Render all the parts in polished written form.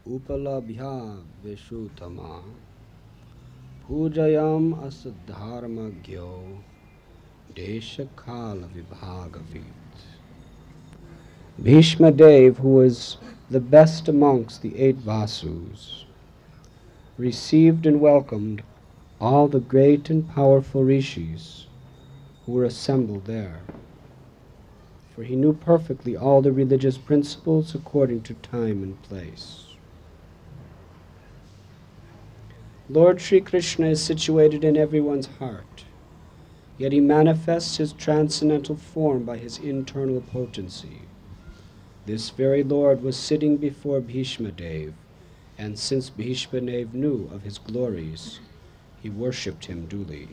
upalabhya vishutama pujayam asadharmagyo deshakala vibhagavit. Bhishma Dev, who was the best amongst the 8 Vasus, received and welcomed all the great and powerful rishis who were assembled there, for he knew perfectly all the religious principles according to time and place. Lord Sri Krishna is situated in everyone's heart, yet he manifests his transcendental form by his internal potency. This very Lord was sitting before Bhishma Dev, and since Bhishma Dev knew of his glories, he worshipped him duly.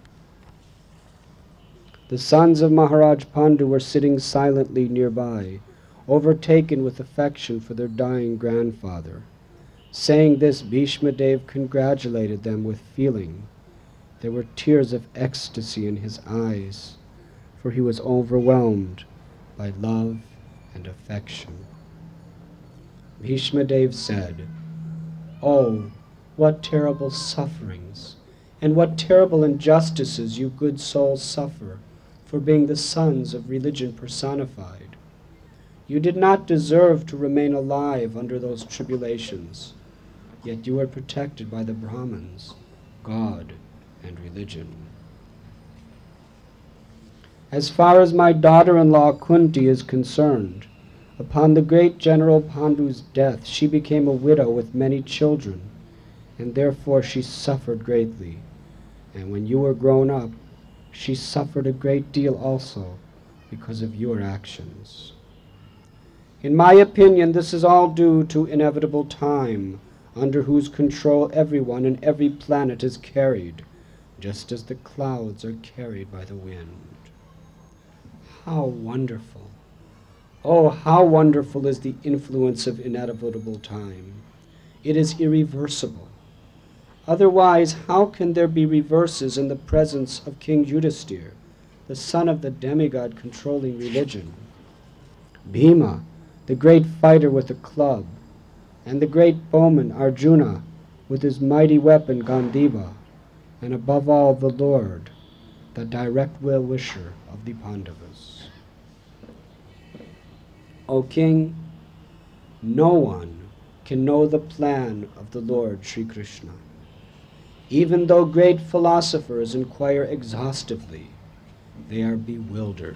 The sons of Maharaj Pandu were sitting silently nearby, overtaken with affection for their dying grandfather. Saying this, Bhishma Dev congratulated them with feeling. There were tears of ecstasy in his eyes, for he was overwhelmed by love and affection. Bhishma Dev said, "Oh, what terrible sufferings and what terrible injustices you good souls suffer for being the sons of religion personified. You did not deserve to remain alive under those tribulations, yet you are protected by the Brahmins, God, and religion. As far as my daughter-in-law Kunti is concerned, upon the great General Pandu's death she became a widow with many children, and therefore she suffered greatly. And when you were grown up, she suffered a great deal also because of your actions. In my opinion, this is all due to inevitable time, under whose control everyone and every planet is carried, just as the clouds are carried by the wind." How wonderful! Oh, how wonderful is the influence of inevitable time. It is irreversible. Otherwise, how can there be reverses in the presence of King Yudhisthira, the son of the demigod controlling religion? Bhima, the great fighter with a club, and the great bowman Arjuna with his mighty weapon Gandiva, and above all the Lord, the direct well-wisher of the Pandavas. O King, no one can know the plan of the Lord Sri Krishna. Even though great philosophers inquire exhaustively, they are bewildered.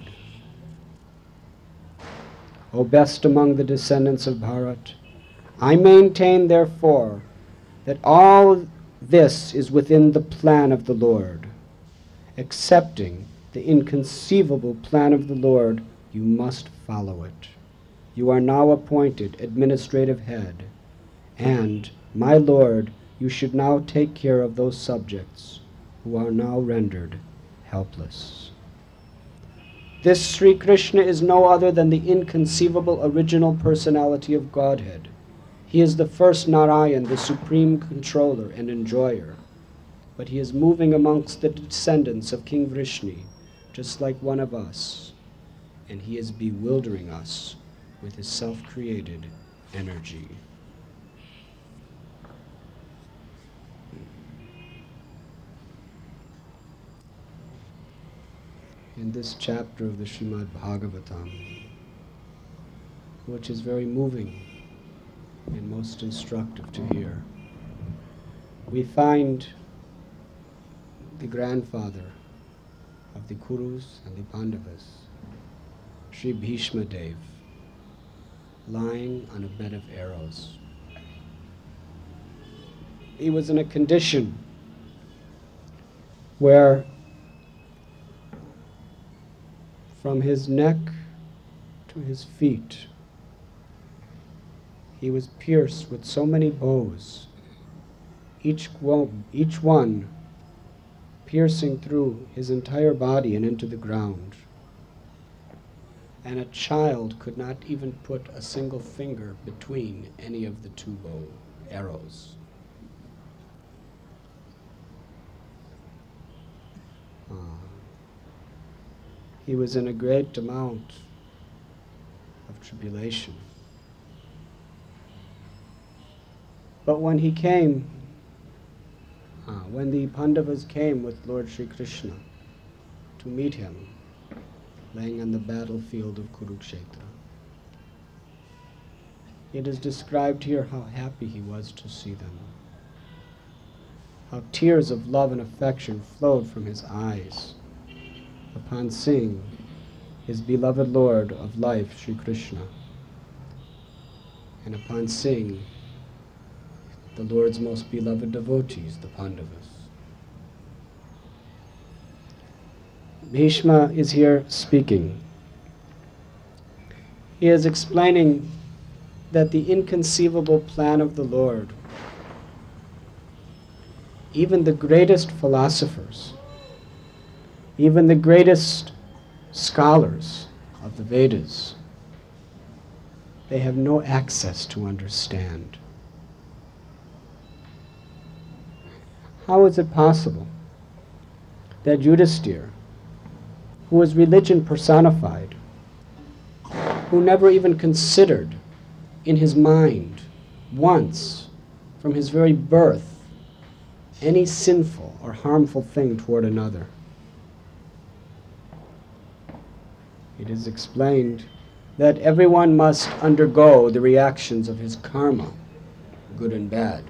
O best among the descendants of Bharat, I maintain, therefore, that all this is within the plan of the Lord. Accepting the inconceivable plan of the Lord, you must follow it. You are now appointed administrative head, and, my Lord, you should now take care of those subjects who are now rendered helpless. This Sri Krishna is no other than the inconceivable original personality of Godhead. He is the first Narayan, the supreme controller and enjoyer. But he is moving amongst the descendants of King Vrishni, just like one of us, and he is bewildering us with his self-created energy. In this chapter of the Srimad Bhagavatam, which is very moving and most instructive to hear, we find the grandfather of the Kurus and the Pandavas, Sri Bhishma Dev, lying on a bed of arrows. He was in a condition where from his neck to his feet he was pierced with so many bows, each one piercing through his entire body and into the ground. And a child could not even put a single finger between any of the 2 bow arrows. He was in a great amount of tribulation. But when the Pandavas came with Lord Sri Krishna to meet him, laying on the battlefield of Kurukshetra, it is described here how happy he was to see them, how tears of love and affection flowed from his eyes upon seeing his beloved Lord of life, Sri Krishna, and upon seeing the Lord's most beloved devotees, the Pandavas. Bhishma is here speaking. He is explaining that the inconceivable plan of the Lord, even the greatest philosophers, even the greatest scholars of the Vedas, they have no access to understand. How is it possible that Yudhisthira, who was religion personified, who never even considered in his mind once from his very birth any sinful or harmful thing toward another? It is explained that everyone must undergo the reactions of his karma, good and bad.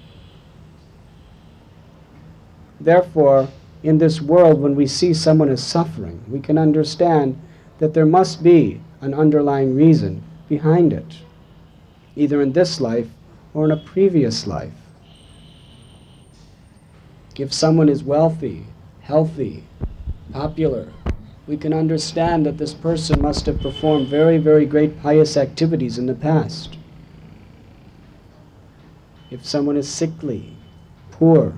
Therefore, in this world, when we see someone is suffering, we can understand that there must be an underlying reason behind it, either in this life or in a previous life. If someone is wealthy, healthy, popular, we can understand that this person must have performed very, very great pious activities in the past. If someone is sickly, poor,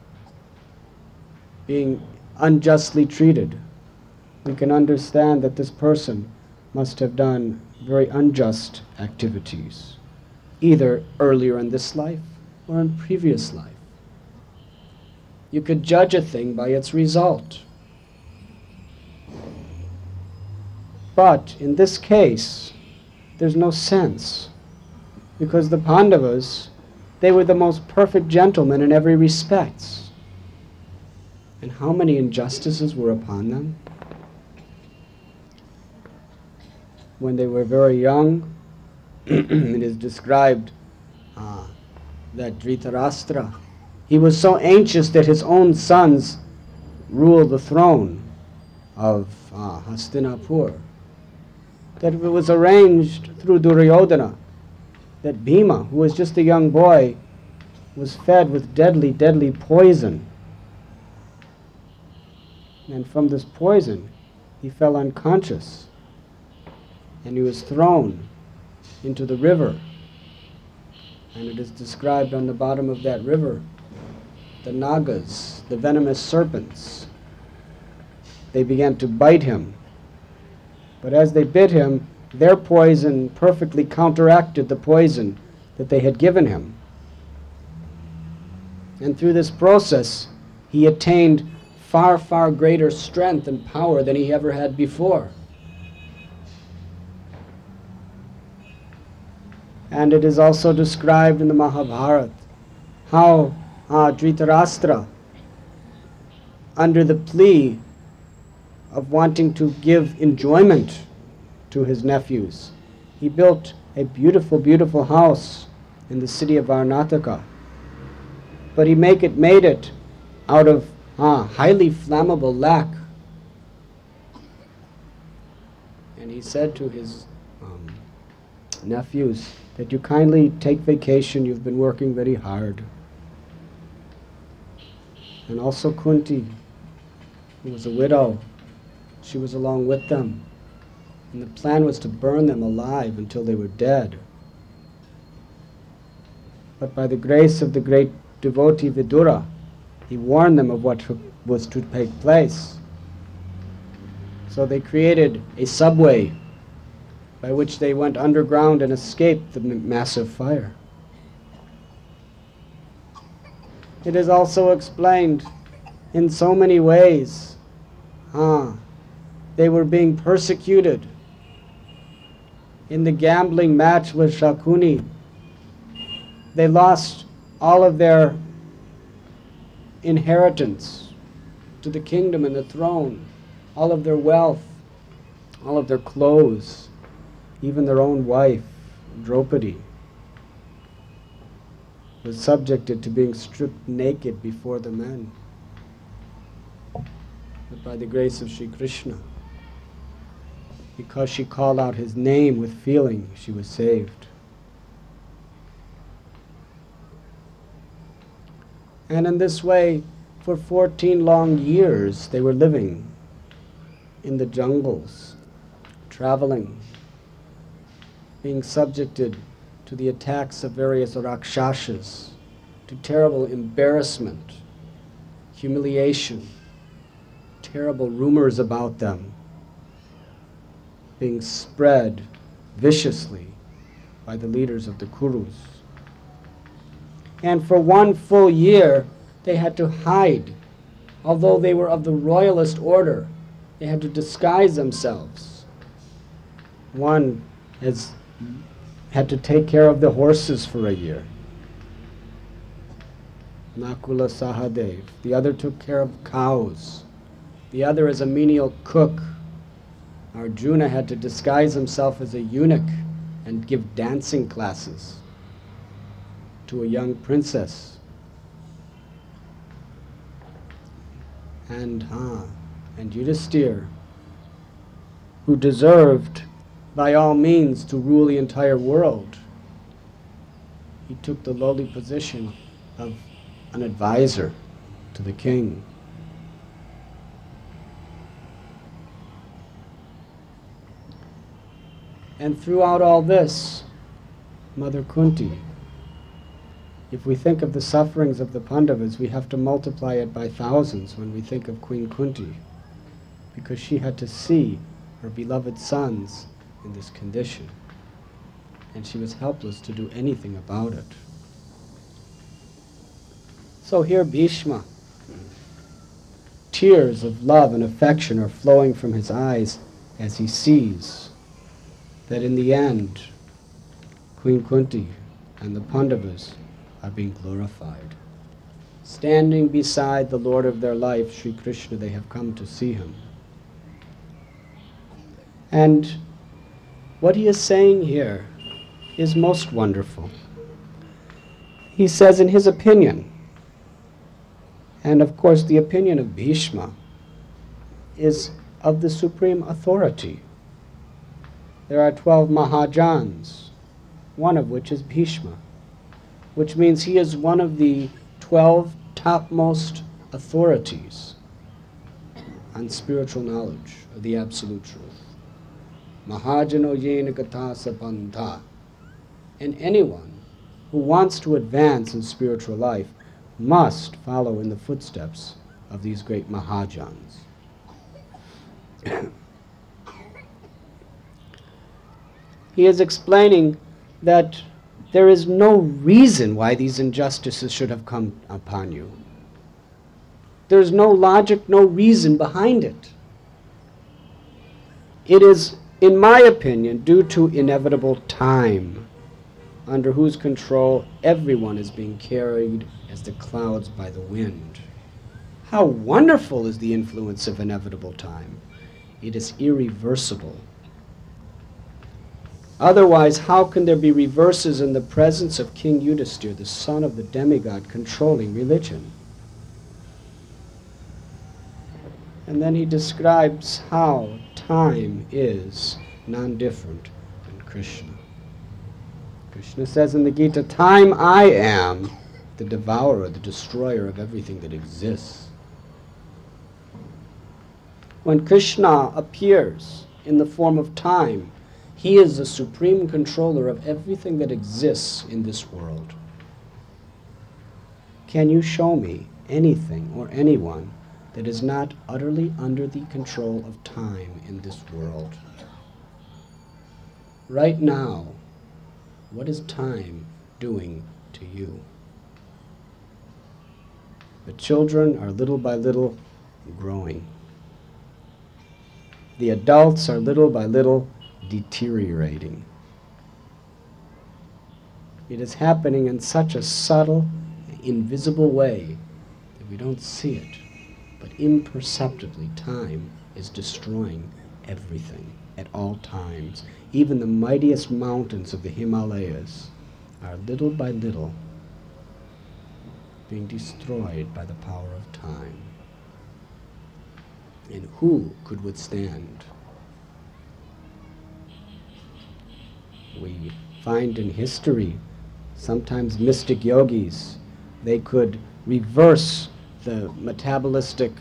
being unjustly treated, we can understand that this person must have done very unjust activities, either earlier in this life or in previous life. You could judge a thing by its result. But in this case, there's no sense, because the Pandavas, they were the most perfect gentlemen in every respect. And how many injustices were upon them? When they were very young, it is described that Dhritarashtra, he was so anxious that his own sons rule the throne of Hastinapur, that it was arranged through Duryodhana that Bhima, who was just a young boy, was fed with deadly, deadly poison. And from this poison, he fell unconscious, and he was thrown into the river. And it is described on the bottom of that river, the Nagas, the venomous serpents, they began to bite him. But as they bit him, their poison perfectly counteracted the poison that they had given him. And through this process, he attained far, far greater strength and power than he ever had before. And it is also described in the Mahabharata how Dhritarashtra, under the plea of wanting to give enjoyment to his nephews, he built a beautiful, beautiful house in the city of Varnataka. But he made it out of highly flammable lac. And he said to his nephews that you kindly take vacation, you've been working very hard. And also Kunti, who was a widow, she was along with them. And the plan was to burn them alive until they were dead. But by the grace of the great devotee Vidura, he warned them of what was to take place. So they created a subway by which they went underground and escaped the massive fire. It is also explained in so many ways. They were being persecuted. In the gambling match with Shakuni, they lost all of their inheritance to the kingdom and the throne, all of their wealth, all of their clothes, even their own wife, Draupadi, was subjected to being stripped naked before the men. But by the grace of Sri Krishna, because she called out his name with feeling, she was saved. And in this way, for 14 long years, they were living in the jungles, traveling, being subjected to the attacks of various rakshasas, to terrible embarrassment, humiliation, terrible rumors about them being spread viciously by the leaders of the Kurus. And for 1 full year, they had to hide. Although they were of the royalist order, they had to disguise themselves. One had to take care of the horses for a year, Nakula Sahadev. The other took care of cows. The other is a menial cook. Arjuna had to disguise himself as a eunuch and give dancing classes to a young princess. And Yudhisthira, who deserved by all means to rule the entire world, he took the lowly position of an advisor to the king. And throughout all this, Mother Kunti, if we think of the sufferings of the Pandavas, we have to multiply it by thousands when we think of Queen Kunti, because she had to see her beloved sons in this condition, and she was helpless to do anything about it. So here Bhishma, tears of love and affection are flowing from his eyes as he sees that in the end, Queen Kunti and the Pandavas are being glorified. Standing beside the Lord of their life, Sri Krishna, they have come to see him. And what he is saying here is most wonderful. He says in his opinion, and of course the opinion of Bhishma is of the supreme authority. There are 12 Mahajans, one of which is Bhishma, which means he is one of the 12 topmost authorities on spiritual knowledge of the absolute truth. Mahajano yena gatha sapantha. And anyone who wants to advance in spiritual life must follow in the footsteps of these great Mahajans. He is explaining that there is no reason why these injustices should have come upon you. There's no logic, no reason behind it. It is, in my opinion, due to inevitable time, under whose control everyone is being carried as the clouds by the wind. How wonderful is the influence of inevitable time! It is irreversible. Otherwise, how can there be reverses in the presence of King Yudhisthira, the son of the demigod, controlling religion? And then he describes how time is non-different than Krishna. Krishna says in the Gita, time I am the devourer, the destroyer of everything that exists. When Krishna appears in the form of time, he is the supreme controller of everything that exists in this world. Can you show me anything or anyone that is not utterly under the control of time in this world? Right now, what is time doing to you? The children are little by little growing. The adults are little by little deteriorating. It is happening in such a subtle invisible way that we don't see it, but imperceptibly time is destroying everything at all times. Even the mightiest mountains of the Himalayas are little by little being destroyed by the power of time. And who could withstand? We find in history sometimes mystic yogis, they could reverse the metabolistic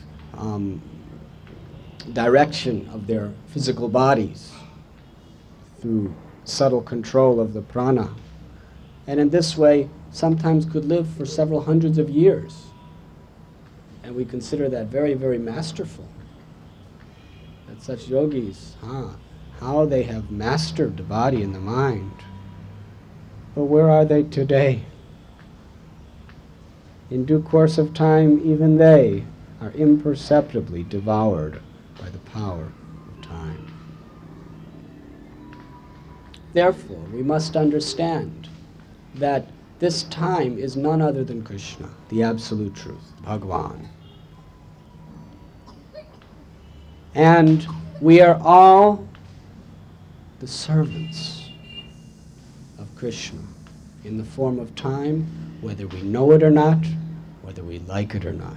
direction of their physical bodies through subtle control of the prana. And in this way, sometimes could live for several hundreds of years. And we consider that very, very masterful. That such yogis, how they have mastered the body and the mind. But where are they today? In due course of time, even they are imperceptibly devoured by the power of time. Therefore, we must understand that this time is none other than Krishna, the absolute truth, Bhagavan. And we are all the servants of Krishna in the form of time, whether we know it or not, whether we like it or not.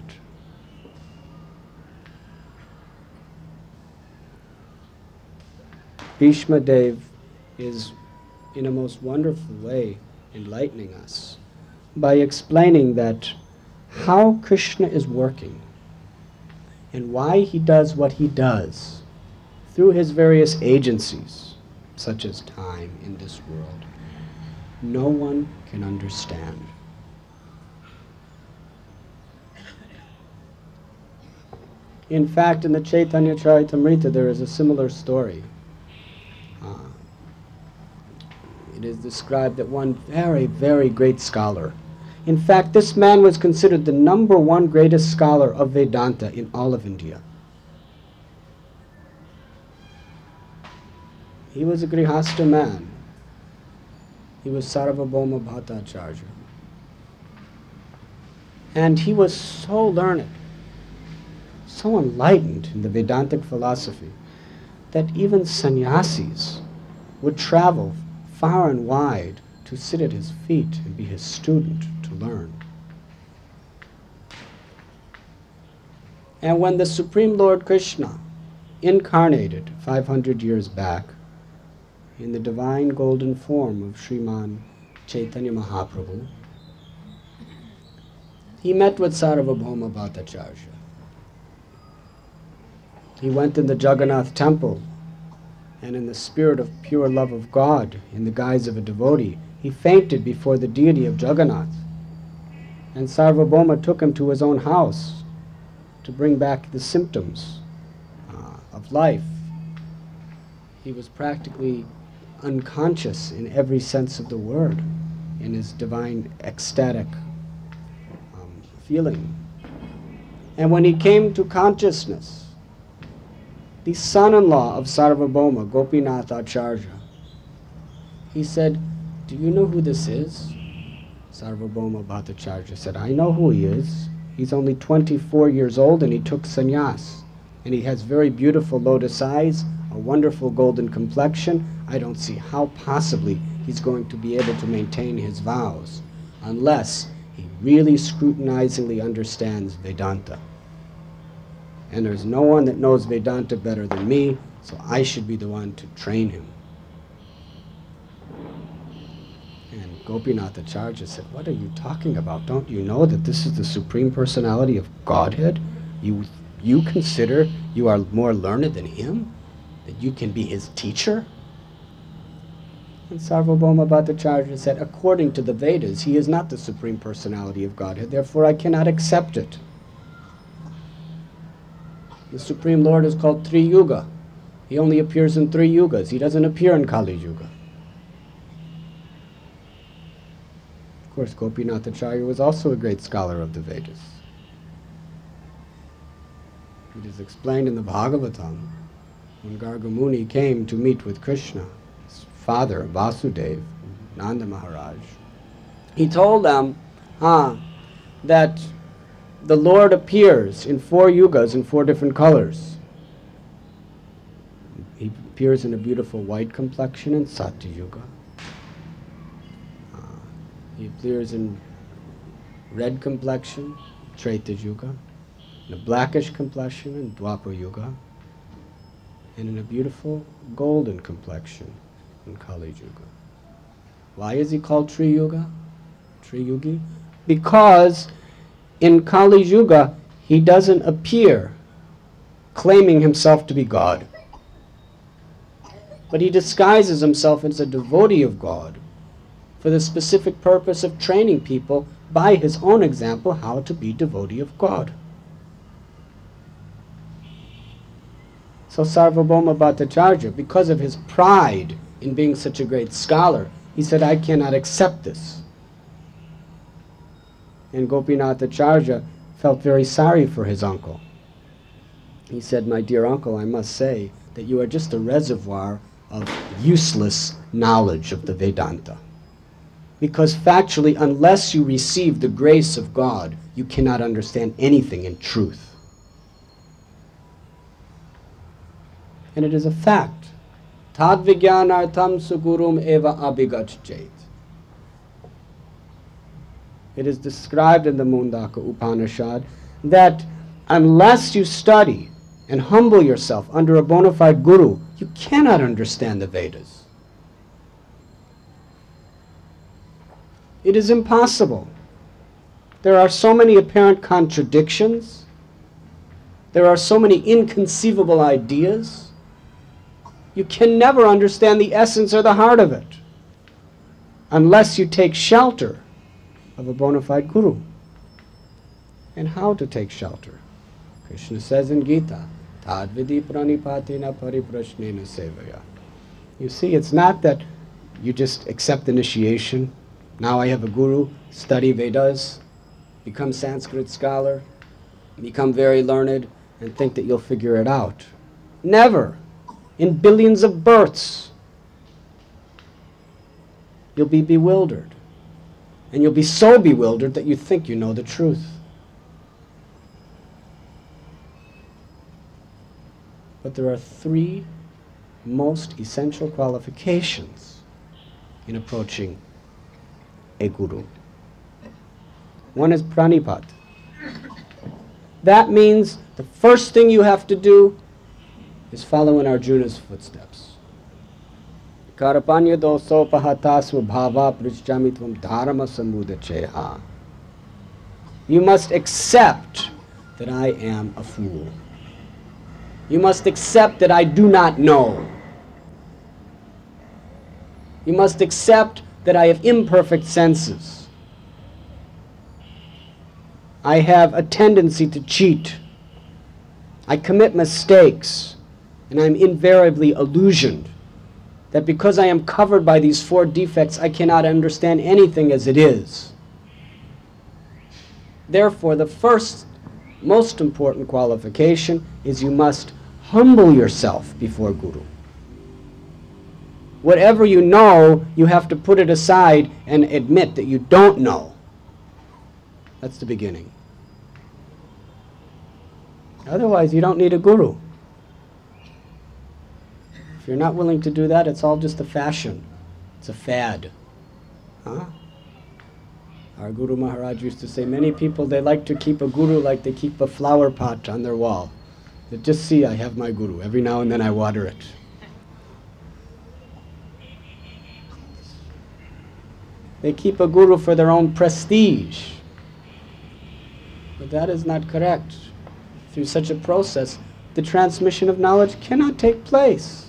Bhishma Dev is, in a most wonderful way, enlightening us by explaining that how Krishna is working and why he does what he does through his various agencies, such as time in this world, no one can understand. In fact, in the Chaitanya Charitamrita, there is a similar story. It is described that one very, very great scholar, in fact, this man was considered the #1 greatest scholar of Vedanta in all of India. He was a Grihastha man. He was Sarvabhauma Bhattacharya. And he was so learned, so enlightened in the Vedantic philosophy, that even sannyasis would travel far and wide to sit at his feet and be his student to learn. And when the Supreme Lord Krishna incarnated 500 years back in the divine golden form of Sriman Chaitanya Mahaprabhu, he met with Sarvabhauma Bhattacharya. He went in the Jagannath temple, and in the spirit of pure love of God, in the guise of a devotee, he fainted before the deity of Jagannath. And Sarvabhauma took him to his own house to bring back the symptoms of life. He was practically unconscious in every sense of the word, in his divine ecstatic feeling. And when he came to consciousness, the son-in-law of Sarvabhauma, Gopinath Acharya, he said, "Do you know who this is?" Sarvabhauma Bhattacharya said, "I know who he is. He's only 24 years old and he took sannyas. And he has very beautiful lotus eyes, a wonderful golden complexion. I don't see how possibly he's going to be able to maintain his vows unless he really scrutinizingly understands Vedanta. And there's no one that knows Vedanta better than me, so I should be the one to train him." And Gopinath Acharya said, "What are you talking about? Don't you know that this is the Supreme Personality of Godhead? You consider you are more learned than him? That you can be his teacher?" And Sarvabhauma Bhattacharya said, "According to the Vedas, he is not the Supreme Personality of Godhead, therefore I cannot accept it. The Supreme Lord is called Tri Yuga. He only appears in 3 yugas. He doesn't appear in Kali Yuga." Of course, Gopinath Acharya was also a great scholar of the Vedas. It is explained in the Bhagavatam, when Garga Muni came to meet with Krishna, his father, Vasudeva, Nanda Maharaj, he told them, that the Lord appears in 4 yugas in 4 different colors. He appears in a beautiful white complexion in Satya Yuga. He appears in red complexion, Treta Yuga, in a blackish complexion in Dwapara Yuga, and in a beautiful golden complexion in Kali Yuga. Why is he called Tri-Yuga? Tri-Yugi? Because in Kali Yuga, he doesn't appear claiming himself to be God, but he disguises himself as a devotee of God for the specific purpose of training people by his own example how to be devotee of God. So Sarvabhauma Bhattacharya, because of his pride in being such a great scholar, he said, I cannot accept this. And Gopinathacharya felt very sorry for his uncle. He said, my dear uncle, I must say that you are just a reservoir of useless knowledge of the Vedanta. Because factually, unless you receive the grace of God, you cannot understand anything in truth. And it is a fact. Tad vijnanartham sugurum eva abhigachet. It is described in the Mundaka Upanishad that unless you study and humble yourself under a bona fide guru, you cannot understand the Vedas. It is impossible. There are so many apparent contradictions. There are so many inconceivable ideas. You can never understand the essence or the heart of it unless you take shelter of a bona fide guru. And how to take shelter? Krishna says in Gita, Tad vidi pranipatina pariprashnena sevaya. You see, it's not that you just accept initiation. Now I have a guru, study Vedas, become Sanskrit scholar, become very learned, and think that you'll figure it out. Never. In billions of births, you'll be bewildered. And you'll be so bewildered that you think you know the truth. But there are 3 most essential qualifications in approaching a guru. One is pranipat. That means the first thing you have to do is follow in Arjuna's footsteps. Karapanya doso pahatasva bhava prishchamitvam dharma samudacheha. You must accept that I am a fool. You must accept that I do not know. You must accept that I have imperfect senses. I have a tendency to cheat. I commit mistakes, and I'm invariably illusioned. That because I am covered by these 4 defects, I cannot understand anything as it is. Therefore, the first most important qualification is you must humble yourself before Guru. Whatever you know, you have to put it aside and admit that you don't know. That's the beginning. Otherwise, you don't need a guru. If you're not willing to do that, it's all just a fashion. It's a fad. Huh? Our Guru Maharaj used to say, many people, they like to keep a guru like they keep a flower pot on their wall. They just see, I have my guru. Every now and then I water it. They keep a guru for their own prestige. But that is not correct. Through such a process, the transmission of knowledge cannot take place.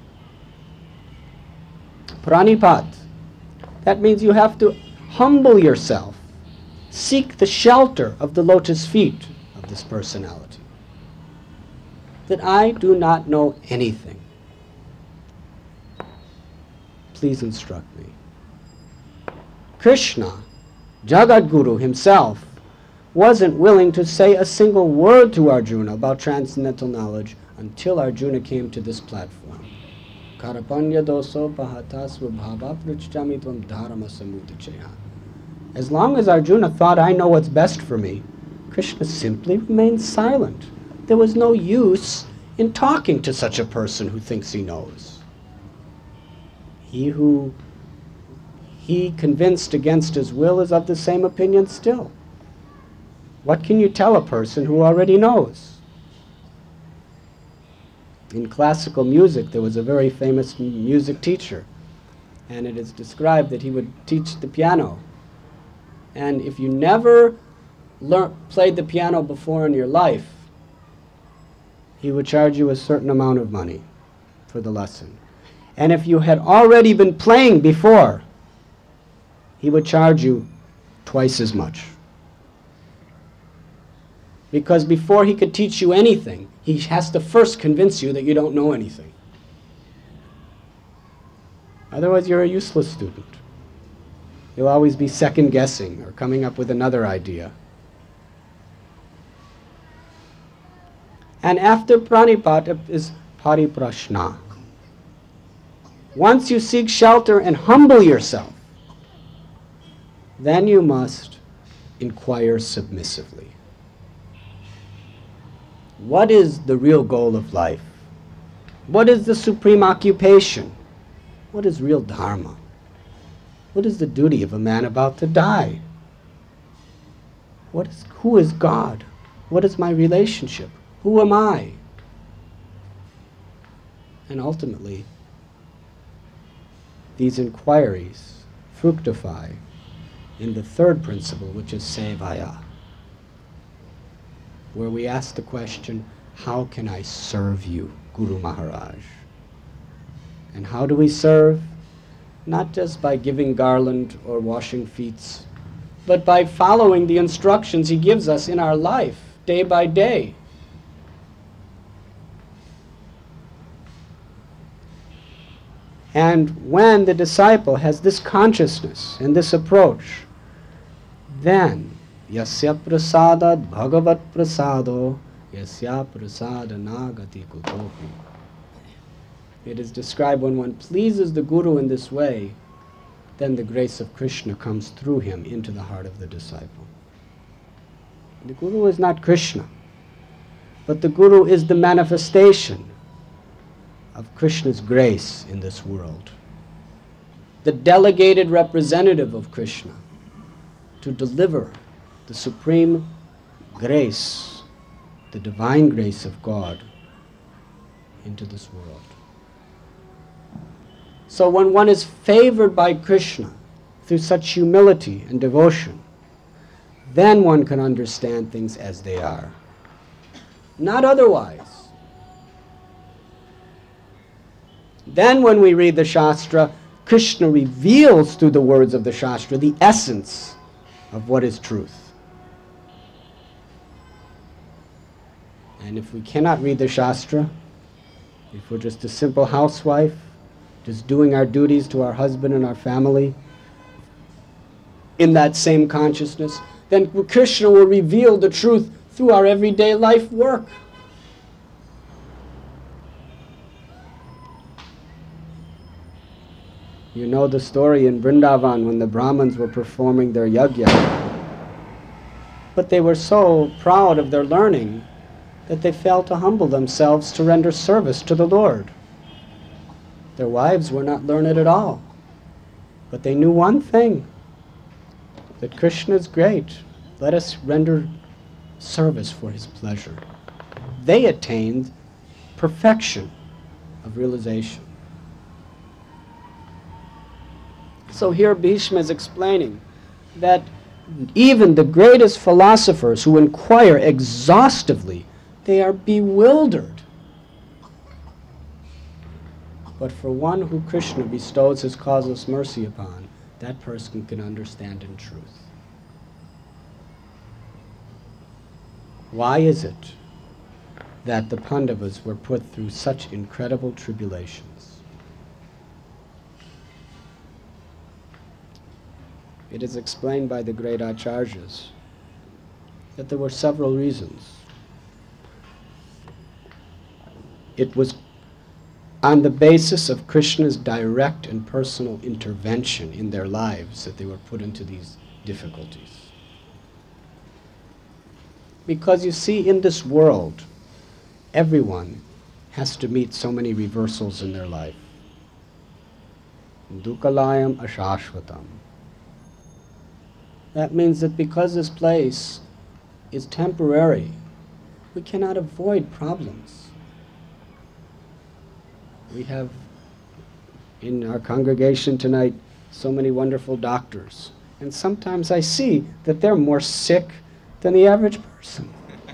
Pranipat. That means you have to humble yourself. Seek the shelter of the lotus feet of this personality. That I do not know anything. Please instruct me. Krishna, Jagat Guru himself, wasn't willing to say a single word to Arjuna about transcendental knowledge until Arjuna came to this platform. Karapanya doso pahatasva bhava prachchamitvam dharma samudacheha. As long as Arjuna thought, I know what's best for me, Krishna simply remained silent. There was no use in talking to such a person who thinks he knows. He who he convinced against his will is of the same opinion still. What can you tell a person who already knows? In classical music, there was a very famous music teacher, and it is described that he would teach the piano. And if you never played the piano before in your life, he would charge you a certain amount of money for the lesson. And if you had already been playing before, he would charge you twice as much. Because before he could teach you anything, he has to first convince you that you don't know anything. Otherwise, you're a useless student. You'll always be second-guessing or coming up with another idea. And after pranipata is pariprashna. Once you seek shelter and humble yourself, then you must inquire submissively. What is the real goal of life? What is the supreme occupation? What is real dharma? What is the duty of a man about to die? Who is God? What is my relationship? Who am I? And ultimately, these inquiries fructify in the third principle, which is sevaya, where we ask the question, how can I serve you, Guru Maharaj? And how do we serve? Not just by giving garland or washing feet, but by following the instructions he gives us in our life, day by day. And when the disciple has this consciousness and this approach, then yasya prasadat bhagavat prasado yasya prasada nagati kutopi. It is described when one pleases the Guru in this way, then the grace of Krishna comes through him into the heart of the disciple. The Guru is not Krishna, but the Guru is the manifestation of Krishna's grace in this world. The delegated representative of Krishna to deliver the supreme grace, the divine grace of God into this world. So when one is favored by Krishna through such humility and devotion, then one can understand things as they are. Not otherwise. Then when we read the Shastra, Krishna reveals through the words of the Shastra the essence of what is truth. And if we cannot read the Shastra, if we're just a simple housewife, just doing our duties to our husband and our family, in that same consciousness, then Krishna will reveal the truth through our everyday life work. You know the story in Vrindavan when the Brahmins were performing their yajna. But they were so proud of their learning that they failed to humble themselves to render service to the Lord. Their wives were not learned at all. But they knew one thing, that Krishna is great. Let us render service for his pleasure. They attained perfection of realization. So here Bhishma is explaining that even the greatest philosophers who inquire exhaustively, they are bewildered. But for one who Krishna bestows his causeless mercy upon, that person can understand in truth. Why is it that the Pandavas were put through such incredible tribulations? It is explained by the great Acharyas that there were several reasons. It was on the basis of Krishna's direct and personal intervention in their lives that they were put into these difficulties. Because you see, in this world, everyone has to meet so many reversals in their life. Dukalayam ashashvatam. That means that because this place is temporary, we cannot avoid problems. We have in our congregation tonight so many wonderful doctors, and sometimes I see that they're more sick than the average person.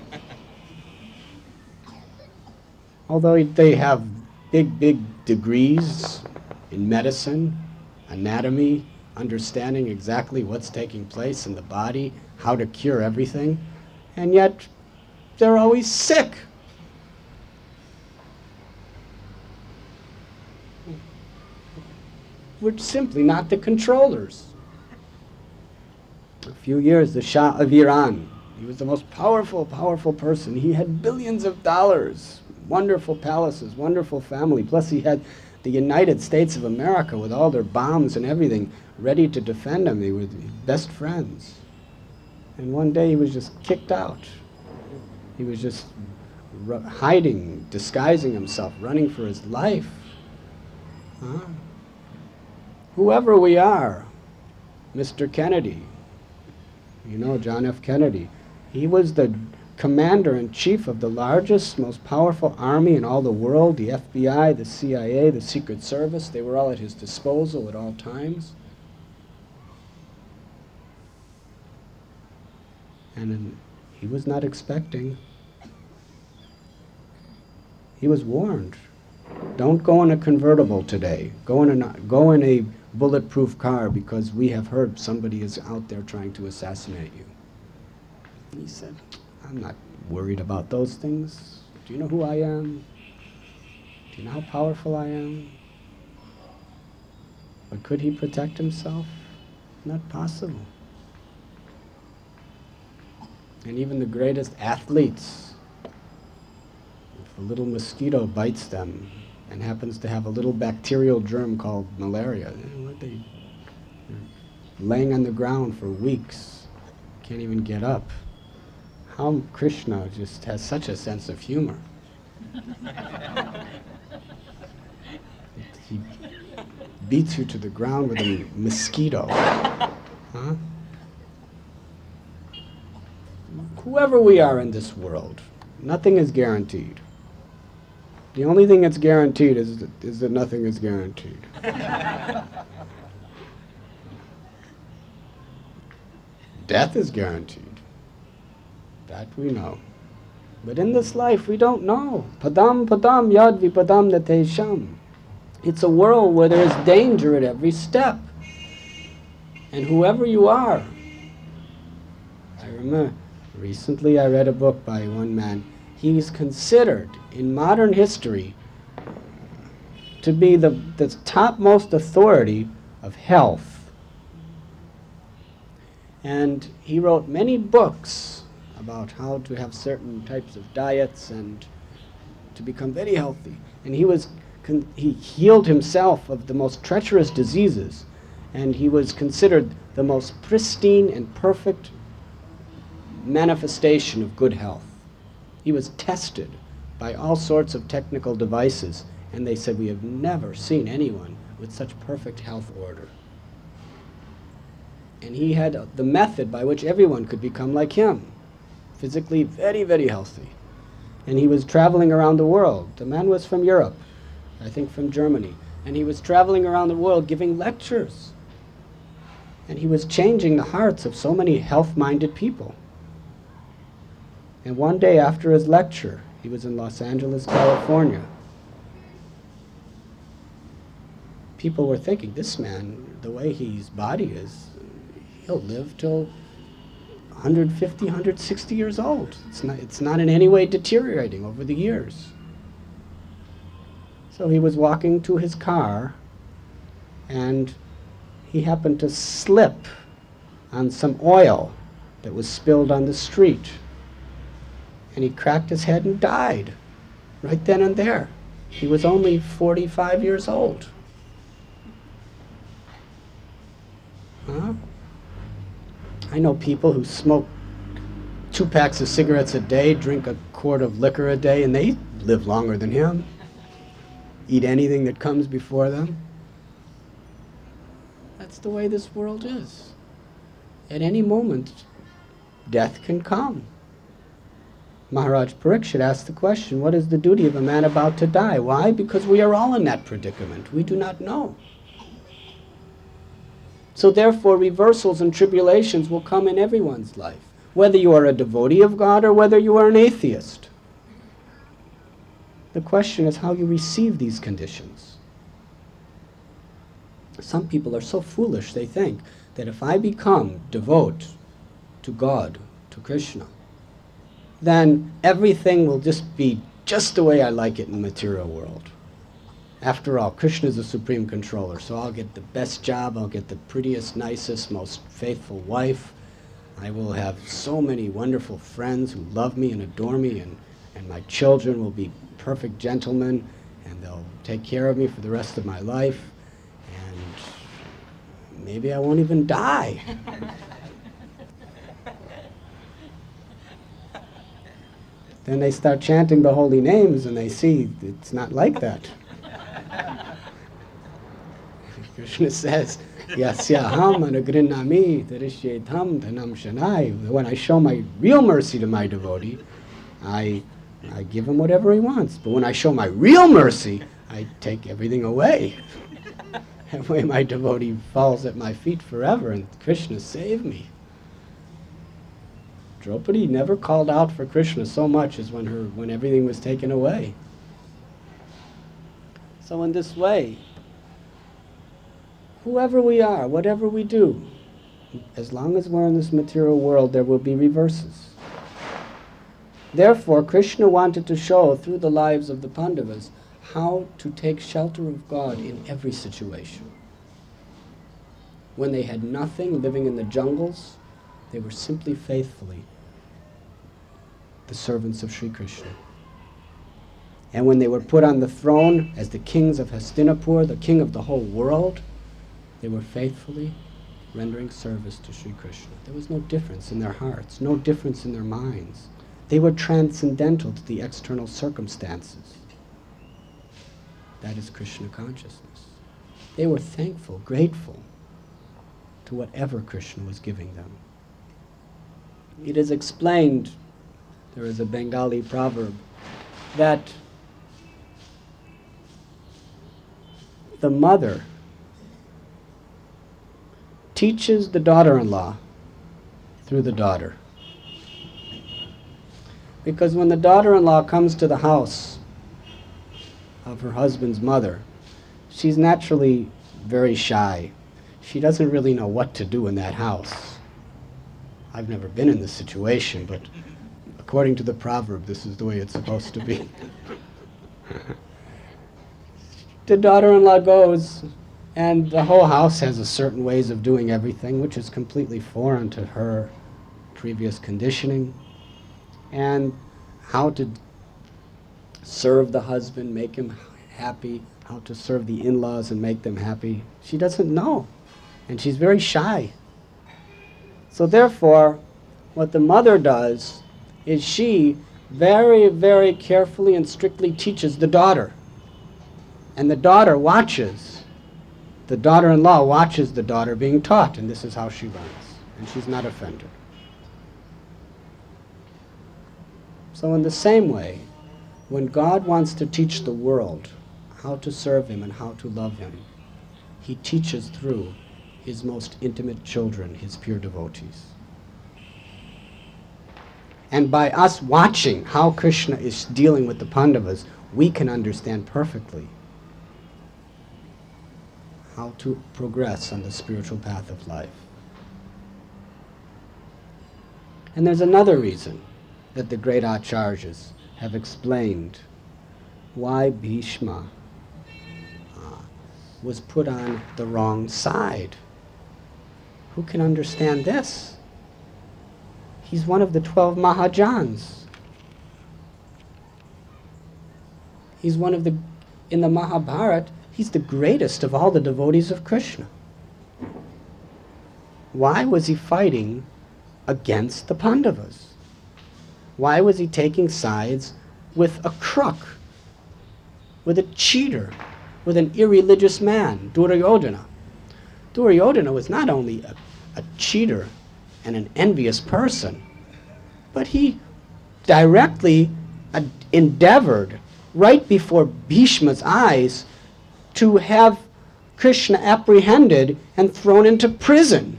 Although they have big degrees in medicine, anatomy, understanding exactly what's taking place in the body, how to cure everything, and yet they're always sick. We're simply not the controllers. A few years, the Shah of Iran, he was the most powerful person. He had billions of dollars, wonderful palaces, wonderful family. Plus he had the United States of America with all their bombs and everything ready to defend him. They were best friends. And one day he was just kicked out. He was just hiding, disguising himself, running for his life. Whoever we are, Mr. Kennedy, you know John F. Kennedy, he was the commander-in-chief of the largest, most powerful army in all the world, the FBI, the CIA, the Secret Service. They were all at his disposal at all times. And he was not expecting. He was warned. Don't go in a convertible today. Go in a bulletproof car because we have heard somebody is out there trying to assassinate you. And he said, I'm not worried about those things. Do you know who I am? Do you know how powerful I am? But could he protect himself? Not possible. And even the greatest athletes, if a little mosquito bites them and happens to have a little bacterial germ called malaria, they're laying on the ground for weeks, can't even get up. How Krishna just has such a sense of humor. He beats you to the ground with a mosquito. Huh? Whoever we are in this world, nothing is guaranteed. The only thing that's guaranteed is that nothing is guaranteed. Death is guaranteed. That we know. But in this life, we don't know. Padam yad vipadam natesham. It's a world where there is danger at every step. And whoever you are, I remember recently I read a book by one man. He's considered in modern history to be the topmost authority of health. And he wrote many books about how to have certain types of diets and to become very healthy. And he healed himself of the most treacherous diseases, and he was considered the most pristine and perfect manifestation of good health. He was tested by all sorts of technical devices, and they said, we have never seen anyone with such perfect health order. And he had the method by which everyone could become like him, physically very healthy. And he was traveling around the world. The man was from Europe, I think from Germany, and he was traveling around the world giving lectures. And he was changing the hearts of so many health-minded people. And one day after his lecture, he was in Los Angeles, California. People were thinking, this man, the way his body is, he'll live till 150, 160 years old. It's not in any way deteriorating over the years. So he was walking to his car, and he happened to slip on some oil that was spilled on the street. And he cracked his head and died right then and there. He was only 45 years old. Huh? I know people who smoke 2 packs of cigarettes a day, drink a quart of liquor a day, and they live longer than him. Eat anything that comes before them. That's the way this world is. At any moment, death can come. Maharaj Parikshit asked the question, what is the duty of a man about to die? Why? Because we are all in that predicament. We do not know. So therefore, reversals and tribulations will come in everyone's life, whether you are a devotee of God or whether you are an atheist. The question is how you receive these conditions. Some people are so foolish, they think that if I become devote to God, to Krishna, then everything will just be just the way I like it in the material world. After all, Krishna is the supreme controller, so I'll get the best job, I'll get the prettiest, nicest, most faithful wife. I will have so many wonderful friends who love me and adore me, and my children will be perfect gentlemen, and they'll take care of me for the rest of my life, and maybe I won't even die. Then they start chanting the holy names and they see it's not like that. Krishna says, Yasyaham anagrinami tarishyetham dhanam shanai. When I show my real mercy to my devotee, I give him whatever he wants. But when I show my real mercy, I take everything away. That way my devotee falls at my feet forever, and Krishna save me. Draupadi never called out for Krishna so much as when everything was taken away. So in this way, whoever we are, whatever we do, as long as we're in this material world, there will be reverses. Therefore, Krishna wanted to show through the lives of the Pandavas how to take shelter of God in every situation. When they had nothing, living in the jungles, they were simply faithfully the servants of Sri Krishna. And when they were put on the throne as the kings of Hastinapur, the king of the whole world, they were faithfully rendering service to Sri Krishna. There was no difference in their hearts, no difference in their minds. They were transcendental to the external circumstances. That is Krishna consciousness. They were thankful, grateful to whatever Krishna was giving them. It is explained, there is a Bengali proverb, that the mother teaches the daughter-in-law through the daughter. Because when the daughter-in-law comes to the house of her husband's mother, she's naturally very shy. She doesn't really know what to do in that house. I've never been in this situation, but according to the proverb, this is the way it's supposed to be. The daughter-in-law goes, and the whole house has a certain ways of doing everything, which is completely foreign to her previous conditioning. And how to serve the husband, make him happy, how to serve the in-laws and make them happy. She doesn't know, and she's very shy. So therefore, what the mother does is she very, very carefully and strictly teaches the daughter. And the daughter watches. The daughter-in-law watches the daughter being taught, and this is how she runs. And she's not offended. So in the same way, when God wants to teach the world how to serve Him and how to love Him, He teaches through His most intimate children, His pure devotees. And by us watching how Krishna is dealing with the Pandavas, we can understand perfectly how to progress on the spiritual path of life. And there's another reason that the great acharyas have explained why Bhishma was put on the wrong side. Who can understand this? He's one of the 12 Mahajans. He's one of in the Mahabharata, he's the greatest of all the devotees of Krishna. Why was he fighting against the Pandavas? Why was he taking sides with a crook, with a cheater, with an irreligious man, Duryodhana? Duryodhana was not only a cheater and an envious person, but he directly endeavored, right before Bhishma's eyes, to have Krishna apprehended and thrown into prison.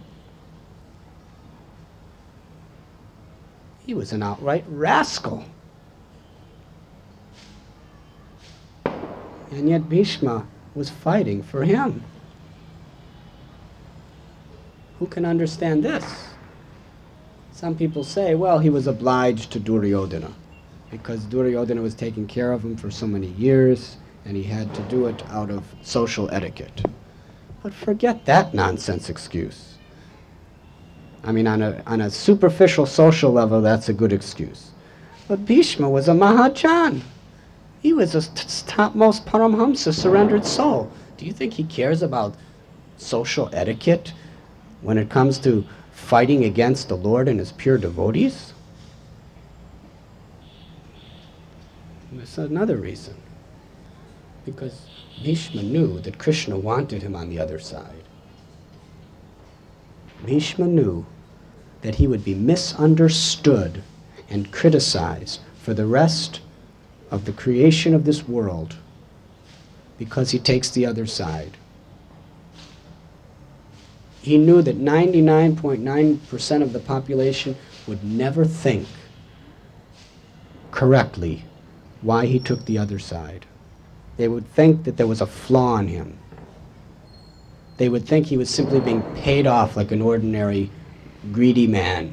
He was an outright rascal. And yet Bhishma was fighting for him. Who can understand this? Some people say, well, he was obliged to Duryodhana because Duryodhana was taking care of him for so many years and he had to do it out of social etiquette. But forget that nonsense excuse. I mean, on a superficial social level, that's a good excuse. But Bhishma was a Mahajan. He was a topmost Paramhamsa, surrendered soul. Do you think he cares about social etiquette when it comes to fighting against the Lord and his pure devotees? There's another reason. Because Bhishma knew that Krishna wanted him on the other side. Bhishma knew that he would be misunderstood and criticized for the rest of the creation of this world because he takes the other side. He knew that 99.9% of the population would never think correctly why he took the other side. They would think that there was a flaw in him. They would think he was simply being paid off like an ordinary greedy man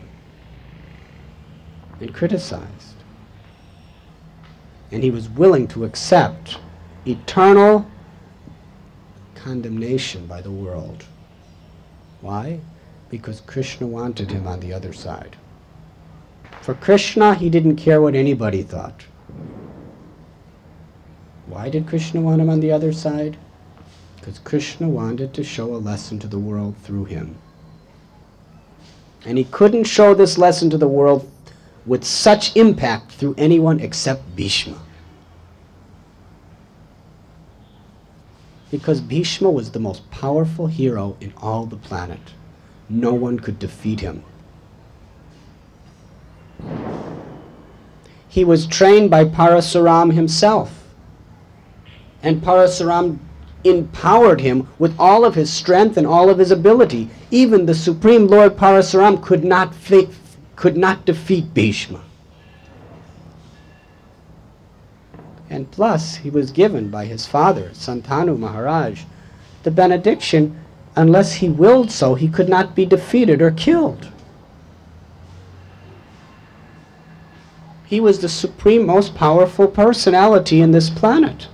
and criticized. And he was willing to accept eternal condemnation by the world. Why? Because Krishna wanted him on the other side. For Krishna, he didn't care what anybody thought. Why did Krishna want him on the other side? Because Krishna wanted to show a lesson to the world through him. And he couldn't show this lesson to the world with such impact through anyone except Bhishma. Because Bhishma was the most powerful hero in all the planet. No one could defeat him. He was trained by Parasuram himself. And Parasuram empowered him with all of his strength and all of his ability. Even the Supreme Lord Parasuram could not defeat Bhishma. And plus, he was given by his father, Santanu Maharaj, the benediction, unless he willed so, he could not be defeated or killed. He was the supreme, most powerful personality in this planet.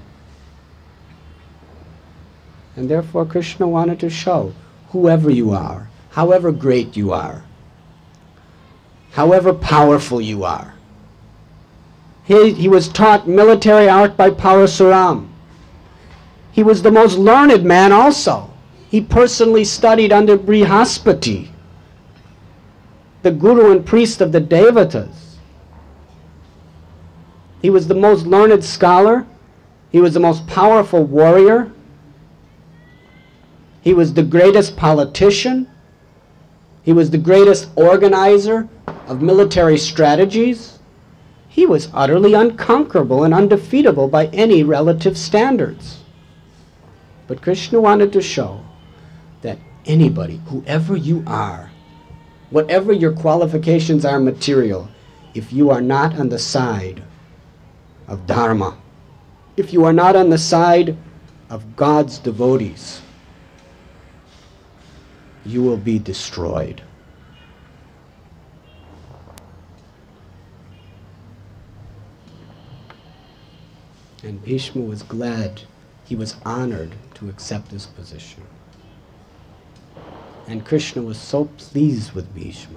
And therefore Krishna wanted to show, whoever you are, however great you are, however powerful you are. He was taught military art by Parasuram. He was the most learned man also. He personally studied under Brihaspati, the guru and priest of the Devatas. He was the most learned scholar. He was the most powerful warrior. He was the greatest politician. He was the greatest organizer of military strategies. He was utterly unconquerable and undefeatable by any relative standards. But Krishna wanted to show that anybody, whoever you are, whatever your qualifications are material, if you are not on the side of Dharma, if you are not on the side of God's devotees, you will be destroyed. And Bhishma was glad, he was honored to accept this position. And Krishna was so pleased with Bhishma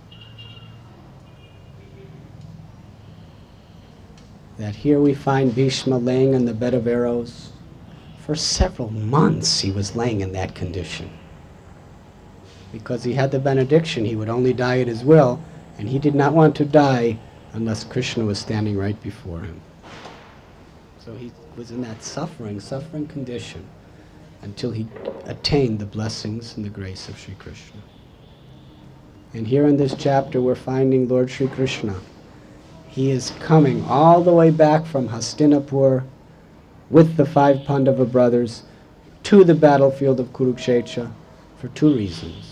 that here we find Bhishma laying on the bed of arrows. For several months he was laying in that condition, because he had the benediction. He would only die at his will, and he did not want to die unless Krishna was standing right before him. So he was in that suffering condition until he attained the blessings and the grace of Sri Krishna. And here in this chapter we're finding Lord Sri Krishna. He is coming all the way back from Hastinapur with the 5 Pandava brothers to the battlefield of Kurukshetra for 2 reasons.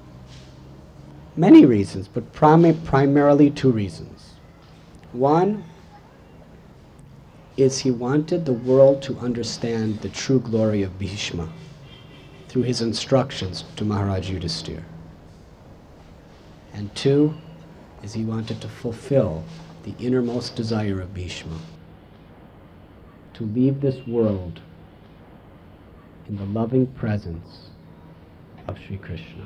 Many reasons, but primarily 2 reasons. One is he wanted the world to understand the true glory of Bhishma through his instructions to Maharaj Yudhisthira. And 2 is he wanted to fulfill the innermost desire of Bhishma, to leave this world in the loving presence of Sri Krishna.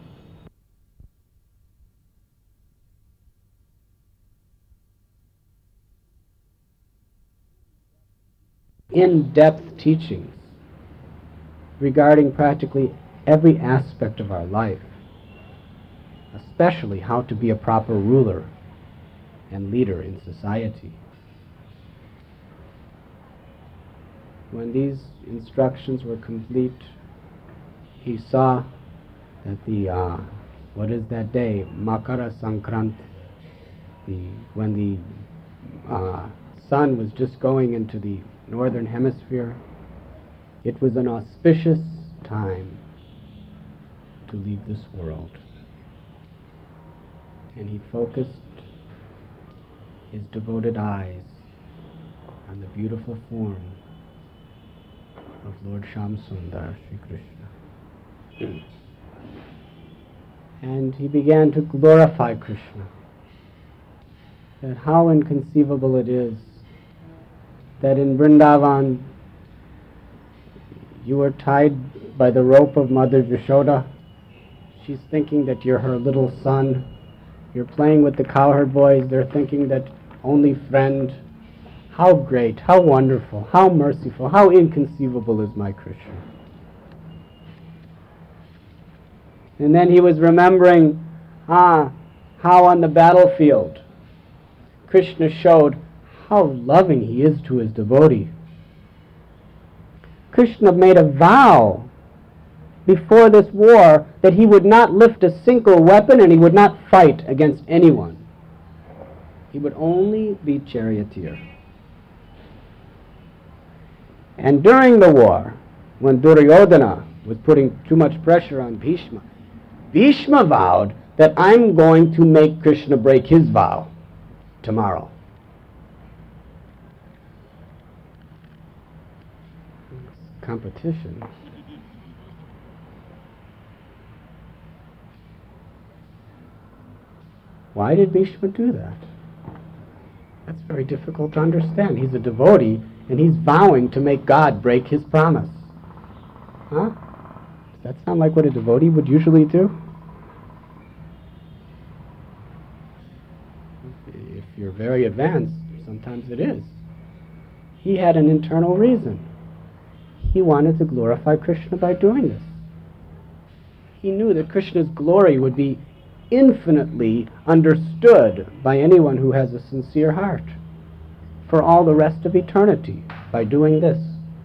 In-depth teachings regarding practically every aspect of our life, especially how to be a proper ruler and leader in society. When these instructions were complete, he saw that the, what is that day? Makara Sankrant, when the sun was just going into the northern hemisphere. It was an auspicious time to leave this world. And he focused his devoted eyes on the beautiful form of Lord Shyamsundar, Sri Krishna. And he began to glorify Krishna. That how inconceivable it is that in Vrindavan you were tied by the rope of Mother Yashoda. She's thinking that you're her little son. You're playing with the cowherd boys. They're thinking that only friend. How great, how wonderful, how merciful, how inconceivable is my Krishna. And then he was remembering, how on the battlefield Krishna showed how loving he is to his devotee. Krishna made a vow before this war that he would not lift a single weapon and he would not fight against anyone. He would only be charioteer. And during the war, when Duryodhana was putting too much pressure on Bhishma, Bhishma vowed that I'm going to make Krishna break his vow tomorrow. Competition. Why did Bhishma do that? That's very difficult to understand. He's a devotee and he's vowing to make God break his promise. Huh? Does that sound like what a devotee would usually do? If you're very advanced, sometimes it is. He had an internal reason. He wanted to glorify Krishna by doing this. He knew that Krishna's glory would be infinitely understood by anyone who has a sincere heart for all the rest of eternity by doing this.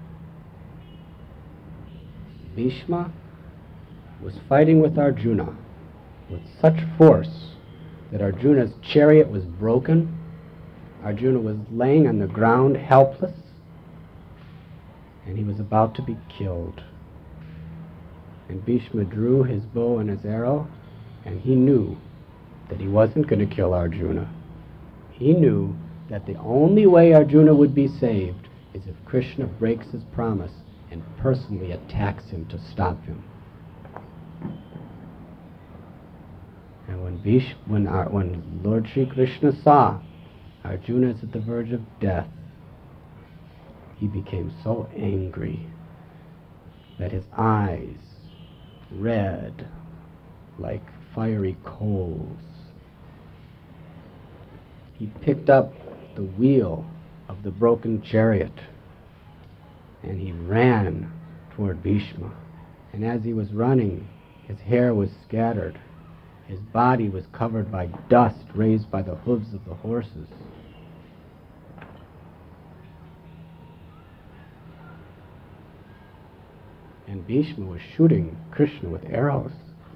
Bhishma was fighting with Arjuna with such force that Arjuna's chariot was broken. Arjuna was laying on the ground helpless, and he was about to be killed. And Bhishma drew his bow and his arrow, and he knew that he wasn't going to kill Arjuna. He knew that the only way Arjuna would be saved is if Krishna breaks his promise and personally attacks him to stop him. And when Lord Sri Krishna saw Arjuna is at the verge of death, he became so angry that his eyes red like fiery coals. He picked up the wheel of the broken chariot and he ran toward Bhishma. And as he was running, His hair was scattered. His body was covered by dust raised by the hooves of the horses. And Bhishma was shooting Krishna with arrows.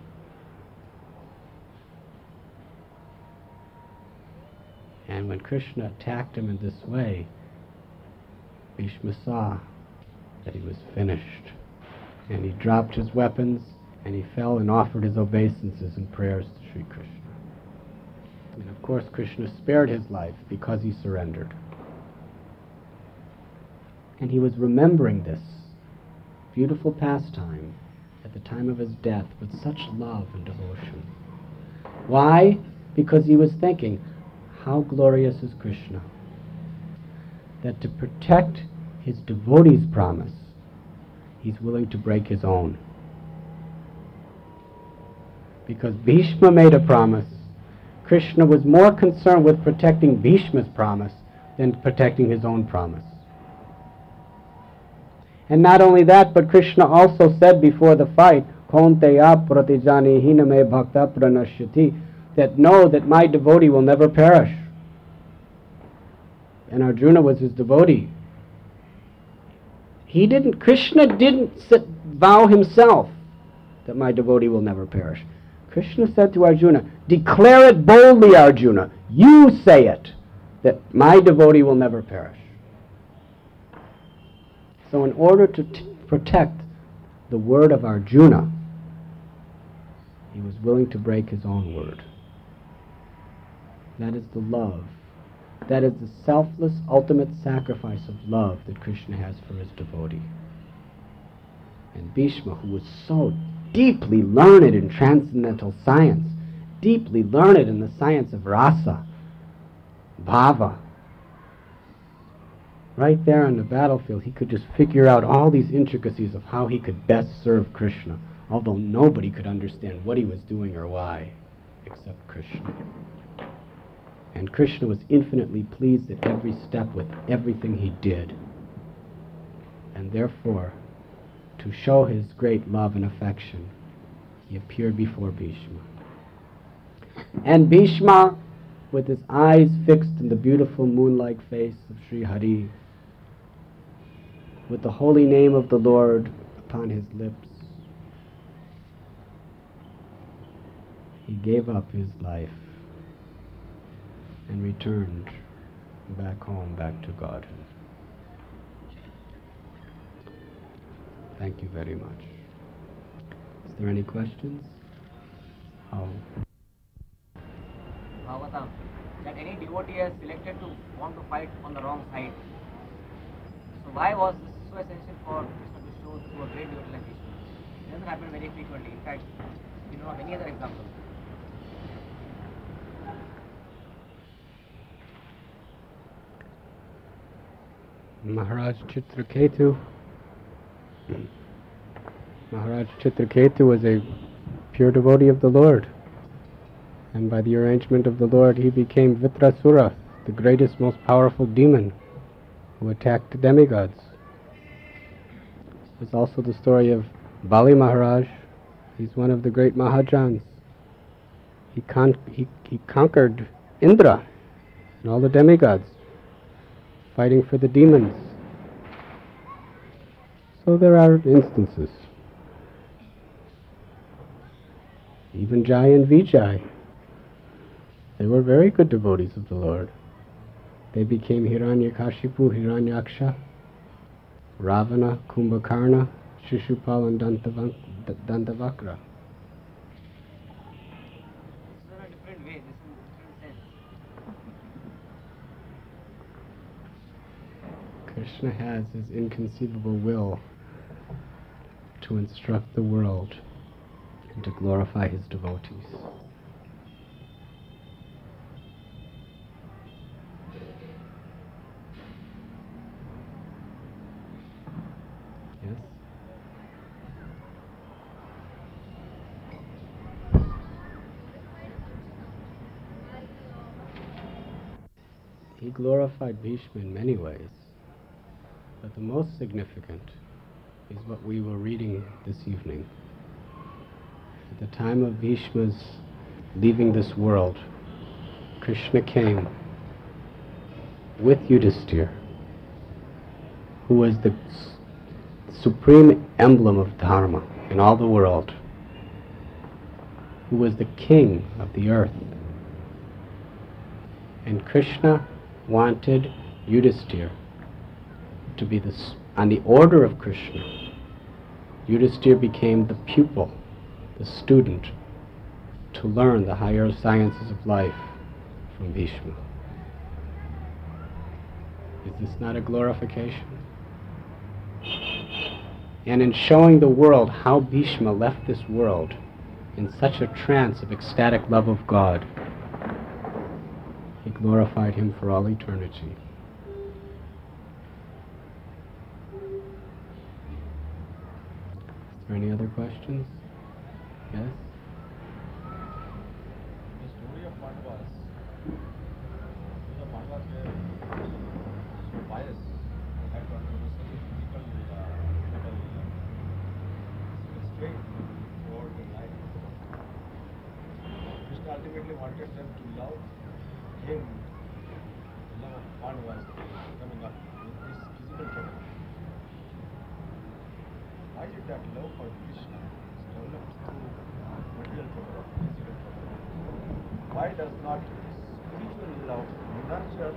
And when Krishna attacked him in this way, Bhishma saw that he was finished. And he dropped his weapons, and he fell and offered his obeisances and prayers to Sri Krishna. And of course, Krishna spared his life because he surrendered. And he was remembering this beautiful pastime at the time of his death with such love and devotion. Why? Because he was thinking, how glorious is Krishna, that to protect his devotee's promise, he's willing to break his own. Because Bhishma made a promise, Krishna was more concerned with protecting Bhishma's promise than protecting his own promise. And not only that, but Krishna also said before the fight, Kaunteya pratijani hiname bhakta pranashyati, that know that my devotee will never perish. And Arjuna was his devotee. Krishna didn't vow himself that my devotee will never perish. Krishna said to Arjuna, declare it boldly, Arjuna. You say it, that my devotee will never perish. So in order to protect the word of Arjuna, he was willing to break his own word. That is the love. That is the selfless, ultimate sacrifice of love that Krishna has for his devotee. And Bhishma, who was so deeply learned in transcendental science, deeply learned in the science of rasa, bhava, right there on the battlefield, he could just figure out all these intricacies of how he could best serve Krishna, although nobody could understand what he was doing or why, except Krishna. And Krishna was infinitely pleased at every step with everything he did. And therefore, to show his great love and affection, he appeared before Bhishma. And Bhishma, with his eyes fixed in the beautiful moon-like face of Sri Hari, with the holy name of the Lord upon his lips, he gave up his life and returned back home, back to Godhead. Thank you very much. Is there any questions? Bhagavatam, that any devotee is selected to want to fight on the wrong side. So why was this so essential for Krishna to show to a great devotee like Krishna? It doesn't happen very frequently. In fact, we don't have any other example. Maharaj Chitraketu was a pure devotee of the Lord. And by the arrangement of the Lord, he became Vitrasura, the greatest, most powerful demon who attacked the demigods. There's also the story of Bali Maharaj. He's one of the great Mahajans. He conquered Indra and all the demigods, fighting for the demons. So there are instances. Even Jai and Vijay, they were very good devotees of the Lord. They became Hiranyakashipu, Hiranyaksha, Ravana, Kumbhakarna, Shishupal, and Dantavakra. There are different ways, this is different sense. Krishna has his inconceivable will to instruct the world and to glorify his devotees. Yes? He glorified Bhishma in many ways, but the most significant is what we were reading this evening. time of Bhishma's leaving this world, Krishna came with Yudhisthira, who was the supreme emblem of Dharma in all the world, who was the king of the earth. And Krishna wanted Yudhisthira to be on the order of Krishna. Yudhisthira became the pupil, the student, to learn the higher sciences of life from Bhishma. Is this not a glorification? And in showing the world how Bhishma left this world in such a trance of ecstatic love of God, he glorified him for all eternity. Is there any other questions? Yes? The story of Pandavas, the Pandavas were so pious, they had to undergo such a physical restraint throughout their life. Krishna ultimately wanted them to love him, the love of Pandavas coming up with this physical trouble. Why is it that love for Krishna is developed through material trouble, physical trouble? Why does not spiritual love nurture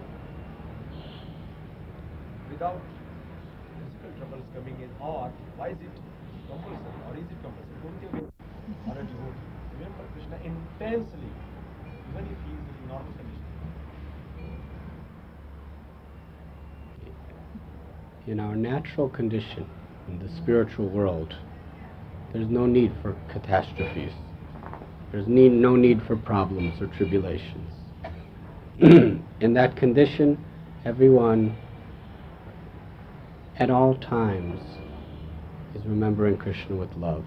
without physical troubles coming in? Or why is it compulsory? Or is it compulsory? Don't you or a devotee remember Krishna intensely, even if he is in normal condition? In our natural condition, in the spiritual world, there's no need for catastrophes. There's no need for problems or tribulations. In that condition, everyone at all times is remembering Krishna with love,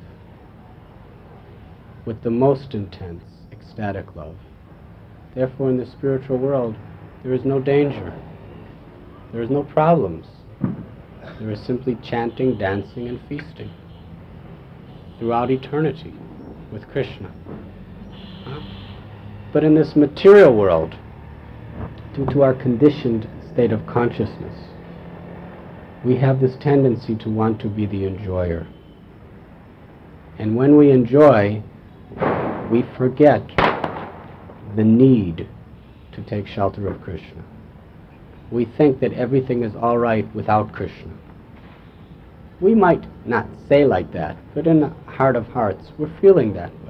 with the most intense, ecstatic love. Therefore, in the spiritual world, there is no danger. There is no problems. There is simply chanting, dancing, and feasting throughout eternity with Krishna. But in this material world, due to our conditioned state of consciousness, we have this tendency to want to be the enjoyer. And when we enjoy, we forget the need to take shelter of Krishna. We think that everything is all right without Krishna. We might not say like that, but in the heart of hearts, we're feeling that way.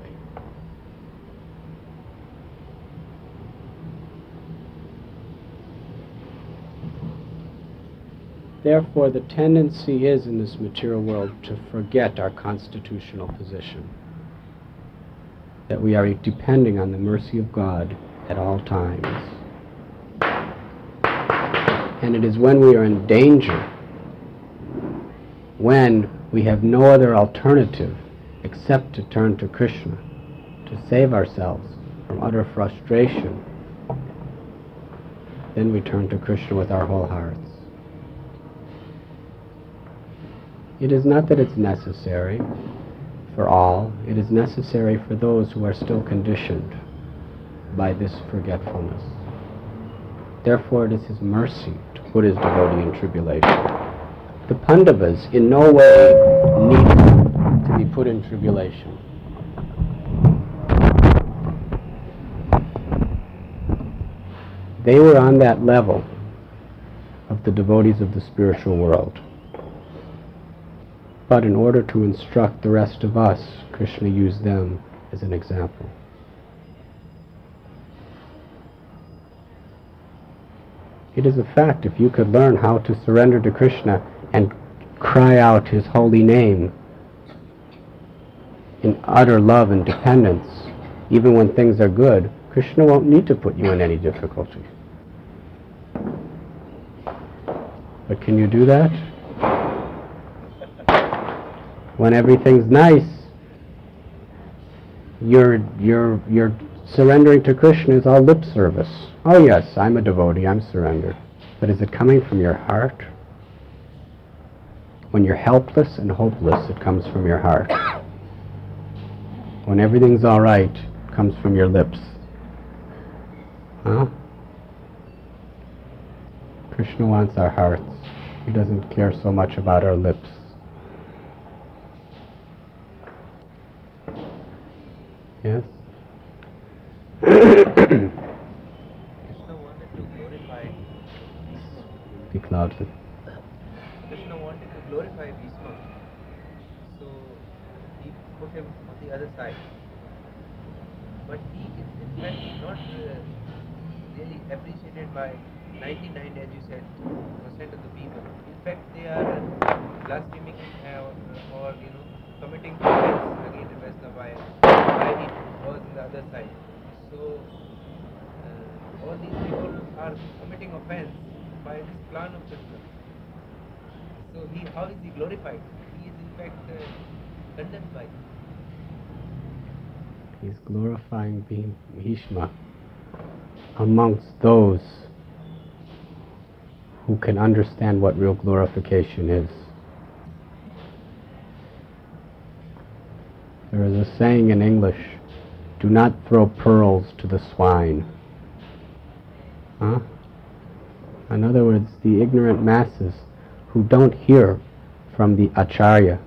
Therefore, the tendency is in this material world to forget our constitutional position, that we are depending on the mercy of God at all times. And it is when we are in danger, when we have no other alternative except to turn to Krishna to save ourselves from utter frustration, then we turn to Krishna with our whole hearts. It is not that it's necessary for all, it is necessary for those who are still conditioned by this forgetfulness. Therefore, it is His mercy to put His devotee in tribulation. The Pandavas in no way needed to be put in tribulation. They were on that level of the devotees of the spiritual world. But in order to instruct the rest of us, Krishna used them as an example. It is a fact, if you could learn how to surrender to Krishna and cry out His holy name in utter love and dependence, even when things are good, Krishna won't need to put you in any difficulty. But can you do that? When everything's nice, you're surrendering to Krishna is all lip service. Oh yes, I'm a devotee, I'm surrendered. But is it coming from your heart? When you're helpless and hopeless, it comes from your heart. when everything's all right, comes from your lips. Huh? Krishna wants our hearts. He doesn't care so much about our lips. Yes? Krishna wanted to glorify. Speak loudly. Krishna wanted to glorify Bhishma, so he put him on the other side. But he is in fact not really appreciated by 99, as you said, percent of the people. In fact, they are blaspheming or committing offense against Vaishnava why he was on the other side. So all these people are committing offense by this plan of Krishna. So how is he glorified? He is in fact condemned by him. He's glorifying Bhishma amongst those who can understand what real glorification is. There is a saying in English, do not throw pearls to the swine. Huh? In other words, the ignorant masses who don't hear from the Acharya,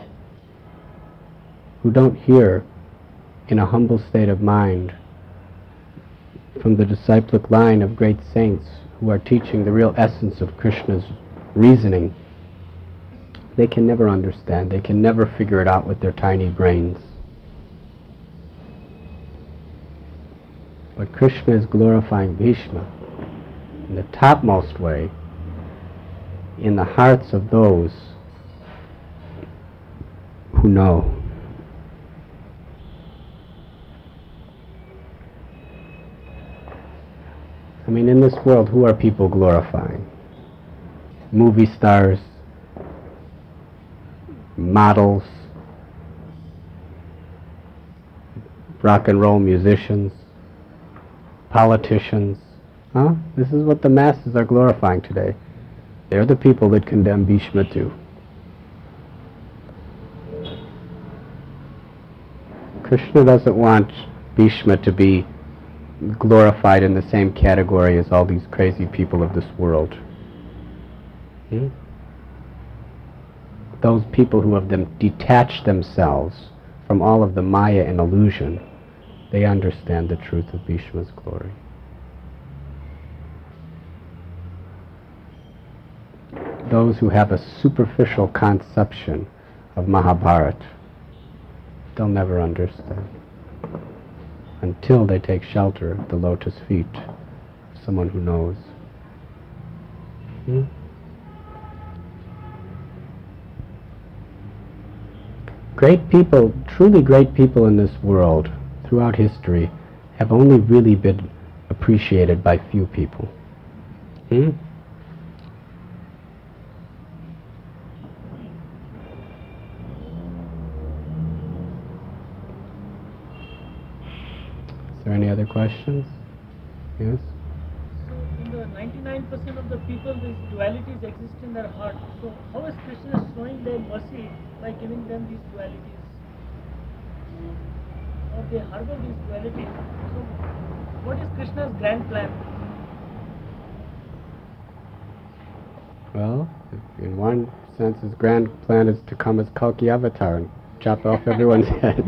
who don't hear in a humble state of mind from the disciplic line of great saints who are teaching the real essence of Krishna's reasoning, they can never understand. They can never figure it out with their tiny brains. But Krishna is glorifying Bhishma in the topmost way in the hearts of those who know. I mean, in this world, who are people glorifying? Movie stars, models, rock and roll musicians, politicians. Huh? This is what the masses are glorifying today. They're the people that condemn Bhishma too. Krishna doesn't want Bhishma to be glorified in the same category as all these crazy people of this world. Those people who have detached themselves from all of the Maya and illusion, they understand the truth of Bhishma's glory. Those who have a superficial conception of Mahabharata, they'll never understand until they take shelter at the lotus feet of someone who knows. Great people, truly great people in this world, throughout history, have only really been appreciated by few people. Is there any other questions? Yes? So in the 99% of the people, these dualities exist in their heart. So how is Krishna showing their mercy by giving them these dualities? Or they harbor these dualities. So what is Krishna's grand plan? Well, in one sense, his grand plan is to come as Kalki Avatar and chop off everyone's head.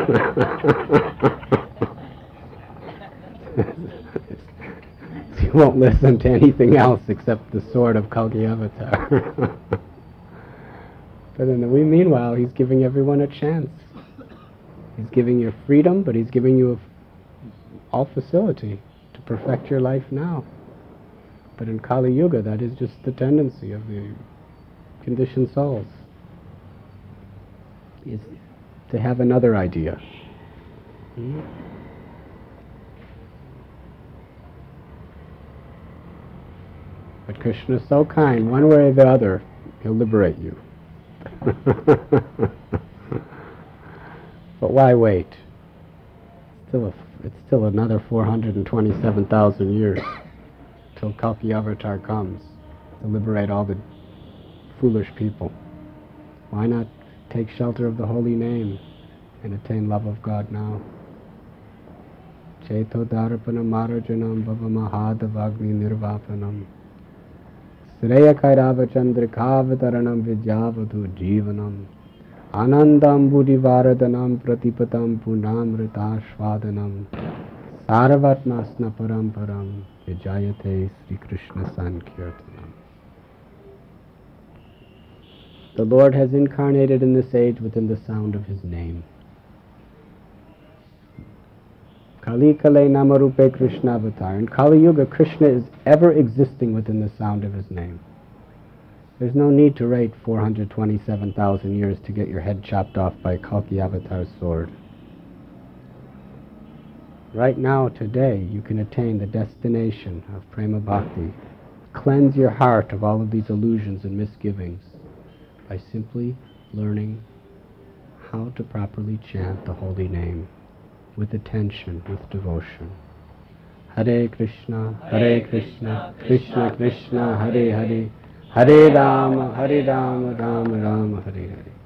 He won't listen to anything else except the sword of Kalki Avatar. But in the meanwhile, he's giving everyone a chance. He's giving you freedom, but he's giving you all facility to perfect your life now. But in Kali Yuga, that is just the tendency of the conditioned souls, is to have another idea. But Krishna is so kind, one way or the other, he'll liberate you. But why wait? It's still another 427,000 years till Kalki Avatar comes to liberate all the foolish people. Why not take shelter of the holy name and attain love of God now. Cheto Dharapana Marajanam Bhava Mahadavagni Nirvapanam Sreya Kairava Chandrikavataranam Vidyavadhu Jivanam Anandam Buddhivaradanam Pratipatam Punamritashvadanam Sarvatmasna Paramparam Vijayate Sri Krishna Sankirtanam. The Lord has incarnated in this age within the sound of His name. Kali Kale Namarupe Krishna Avatar. In Kali Yuga, Krishna is ever existing within the sound of His name. There's no need to wait 427,000 years to get your head chopped off by Kalki Avatar's sword. Right now, today, you can attain the destination of Prema Bhakti. Cleanse your heart of all of these illusions and misgivings by simply learning how to properly chant the holy name with attention, with devotion. Hare Krishna, Krishna Krishna, Hare Hare, Hare Rama, Rama Rama, Hare Hare.